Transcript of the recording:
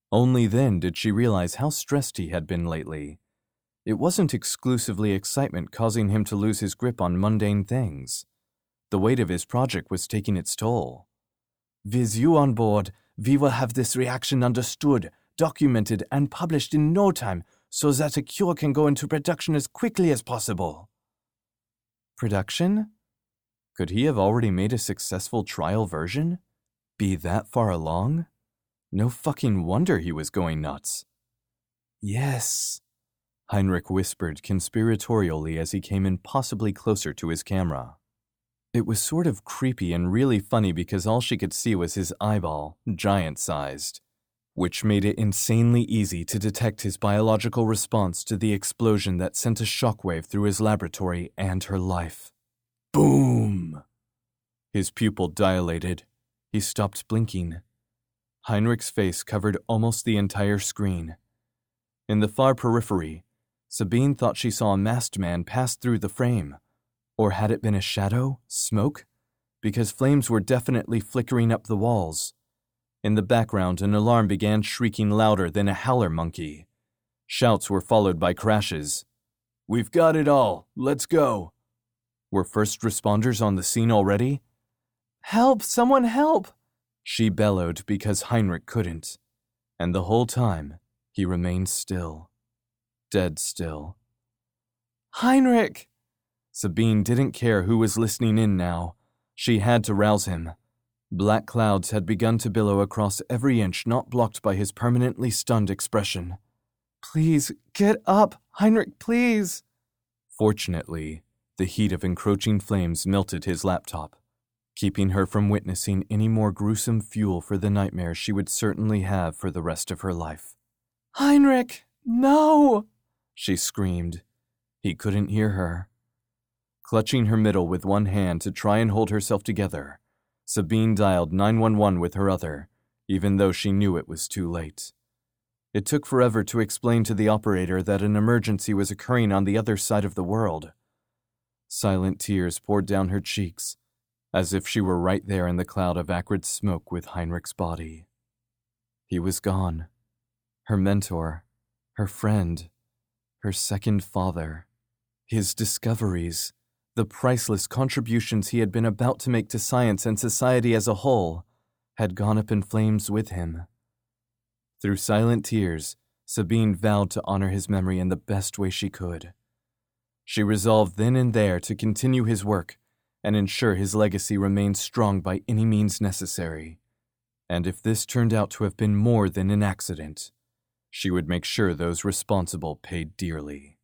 Only then did she realize how stressed he had been lately. It wasn't exclusively excitement causing him to lose his grip on mundane things. The weight of his project was taking its toll. "With you on board, we will have this reaction understood, documented, and published in no time so that a cure can go into production as quickly as possible." Production? Could he have already made a successful trial version? Be that far along? No fucking wonder he was going nuts. "Yes," Heinrich whispered conspiratorially as he came impossibly closer to his camera. It was sort of creepy and really funny because all she could see was his eyeball, giant-sized, which made it insanely easy to detect his biological response to the explosion that sent a shockwave through his laboratory and her life. Boom! His pupil dilated. He stopped blinking. Heinrich's face covered almost the entire screen. In the far periphery, Sabine thought she saw a masked man pass through the frame. Or had it been a shadow? Smoke? Because flames were definitely flickering up the walls. In the background, an alarm began shrieking louder than a howler monkey. Shouts were followed by crashes. "We've got it all. Let's go." Were first responders on the scene already? "Help! Someone help!" she bellowed because Heinrich couldn't. And the whole time, he remained still. Dead still. "Heinrich!" Sabine didn't care who was listening in now. She had to rouse him. Black clouds had begun to billow across every inch not blocked by his permanently stunned expression. "Please, get up! Heinrich, please!" Fortunately, the heat of encroaching flames melted his laptop, keeping her from witnessing any more gruesome fuel for the nightmares she would certainly have for the rest of her life. "Heinrich, no!" she screamed. He couldn't hear her. Clutching her middle with one hand to try and hold herself together, Sabine dialed 911 with her other, even though she knew it was too late. It took forever to explain to the operator that an emergency was occurring on the other side of the world. Silent tears poured down her cheeks, as if she were right there in the cloud of acrid smoke with Heinrich's body. He was gone. Her mentor, her friend, her second father, his discoveries, the priceless contributions he had been about to make to science and society as a whole, had gone up in flames with him. Through silent tears, Sabine vowed to honor his memory in the best way she could. She resolved then and there to continue his work and ensure his legacy remained strong by any means necessary. And if this turned out to have been more than an accident, she would make sure those responsible paid dearly.